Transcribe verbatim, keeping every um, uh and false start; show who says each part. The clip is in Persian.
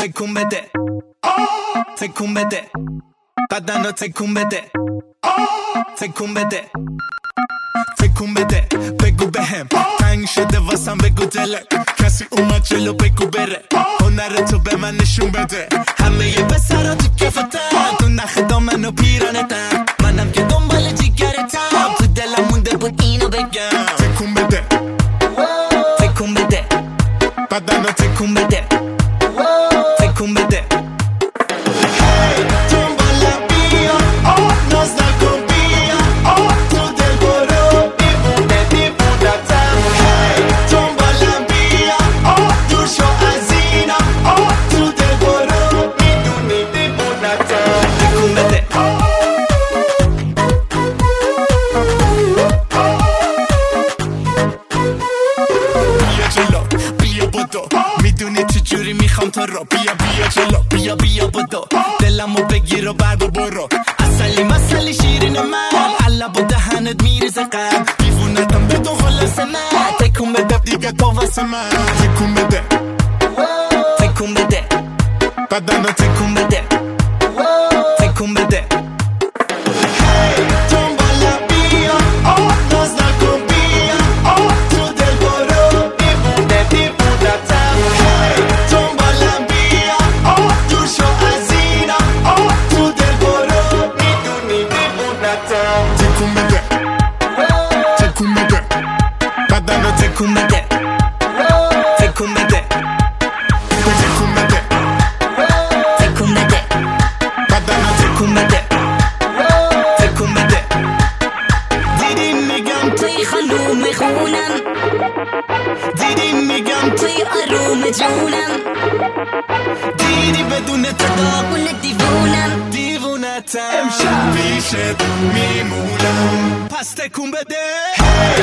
Speaker 1: تکون بده تکون بده بدن رو تکون بده تکون بده تکون بده بگو بهم تنگ شده واسم بگو دلت کسی اومد جلو بگو بره هنرتو به من نشون بده همه یه پسرا تو کفتن تو نخ دامن و پیرانتن منم که دنبال جیگرتم تو دلم مونده بود اینو بگم تکون بده تکون بده بدن رو تکون بده تکون بده میدونی چجوری میخوام تو رو بیا بیا جلو بیا بیا بدو دلمو بگیر و بعد برو اصلی مسلی شیرین من علب و دهنت میریزه قلب دیوونتم بدون خلاص من تکون بده دیگه تو واسه من تکون بده تکون بده بدن رو تکون بده تکون بده تکون بده تکون بده بدن رو تکون بده تکون بده تکون بده تکون بده بدن رو تکون بده تکون بده دیدی میگم توی خانوم خونم دیدی میگم توی آروم جونم دیدی بدون تو داغون دیوونم دیوونتم امشب پیشت میمونم پس تکون بده